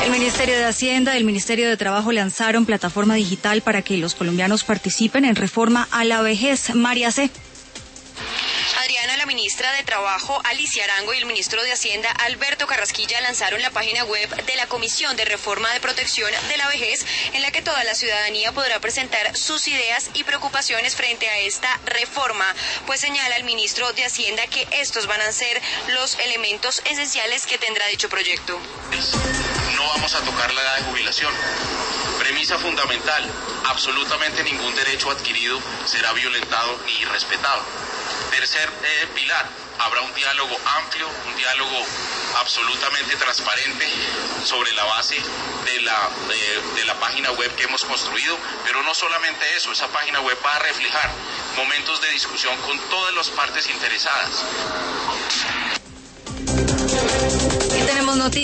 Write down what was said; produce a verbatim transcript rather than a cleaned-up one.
El Ministerio de Hacienda y el Ministerio de Trabajo lanzaron plataforma digital para que los colombianos participen en reforma a la vejez. María C. Adriana, la ministra de Trabajo, Alicia Arango, y el ministro de Hacienda, Alberto Carrasquilla, lanzaron la página web de la Comisión de Reforma de Protección de la Vejez, en la que toda la ciudadanía podrá presentar sus ideas y preocupaciones frente a esta reforma, pues señala el ministro de Hacienda que estos van a ser los elementos esenciales que tendrá dicho proyecto. No vamos a tocar la edad de jubilación. Premisa fundamental, absolutamente ningún derecho adquirido será violentado ni irrespetado. Tercer eh, pilar, habrá un diálogo amplio, un diálogo absolutamente transparente sobre la base de la, de, de la página web que hemos construido, pero no solamente eso, esa página web va a reflejar momentos de discusión con todas las partes interesadas. Y tenemos noticias.